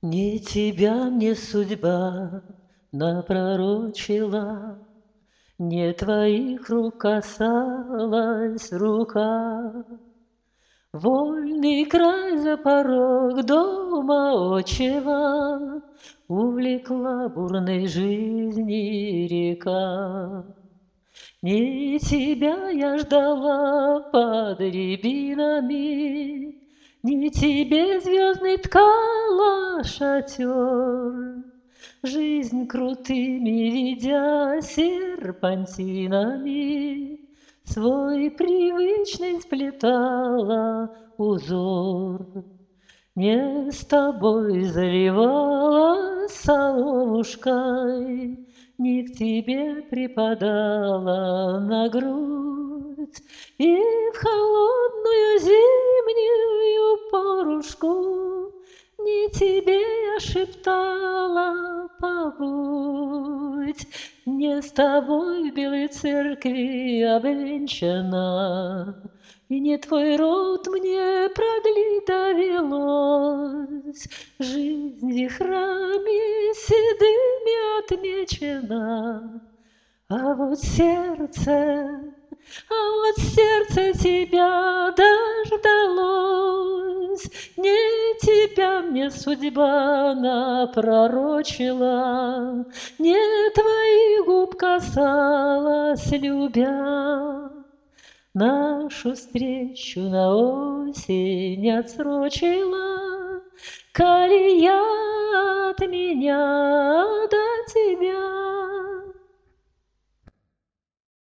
Не тебя мне судьба напророчила, не твоих рук касалась рука. Вольный край за порог дома отчего увлекла бурной жизни река. Не тебя я ждала под рябинами, не тебе звездный ткала шатер. Жизнь крутыми ведя серпантинами, свой привычный сплетала узор. Не с тобой заливалась соловушкой, не к тебе припадала на грудь, и в холодную зимнюю порушку не тебе я шептала побудь. Не с тобой в белой церкви обвенчана, и не твой род мне продлить довелось. Жизнь вихрами седыми отмечена, а вот сердце тебя дождалось. Не тебя мне судьба напророчила, не твоих губ касалась, любя. Нашу встречу на осень отсрочила, коли я от меня до тебя.